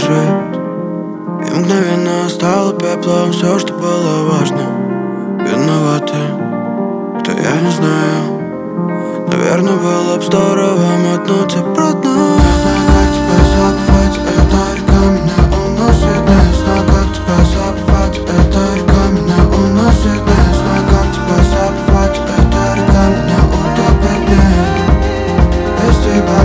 лежит, и мгновенно стало пеплом все, что было важно. Виноваты, кто, я не знаю. Наверное, было б здорово мотнуть обратно. Не знаю, как тебя забывать, эта река меня уносит. Не знаю, как тебя забывать, эта река меня уносит. Не знаю, как тебя забывать, эта река меня утопит. Без тебя,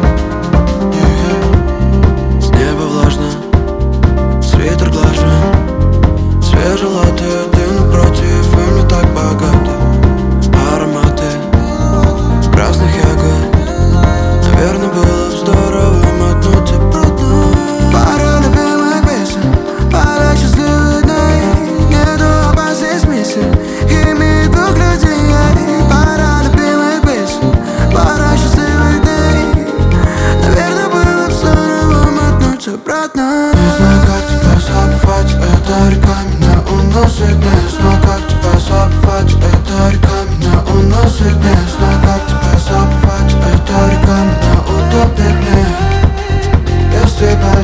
с неба влажно, свитер глажен, свежелатый дым напротив, и мне так богато. Ароматы красных ягод, наверное, было бы здорово мотнуть обратно. Пара любимых песен, пара счастливых дней, нету опасных смысл, ими двух людей. Пара любимых песен, пара счастливых дней, наверное, было бы здорово мотнуть обратно. Не знаю, как тебя забывать, эта река меня уносит. Не знаю, как тебя забывать, эта река меня уносит. Не знаю, как тебя забывать, эта река меня утопит. Без тебя,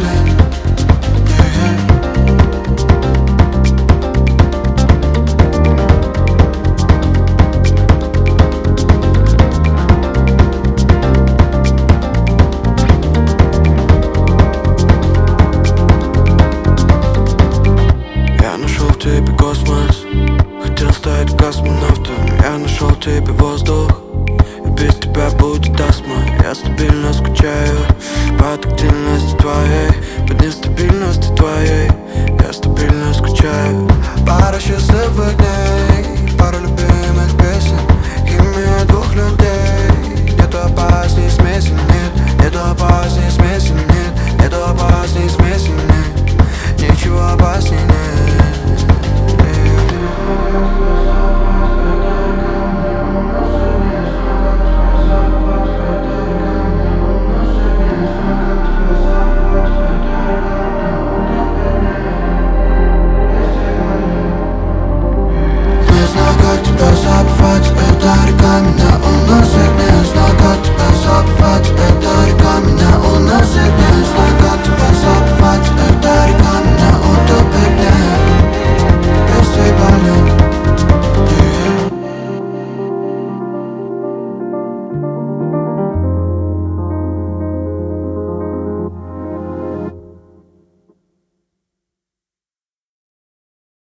я нашел в тебе космос, хотел стать космонавтом. Я нашел в тебе воздух, и без тебя будет астма. Я стабильно скучаю по тактильности твоей, по нестабильности твоей. Я стабильно скучаю. Пара счастливых дней,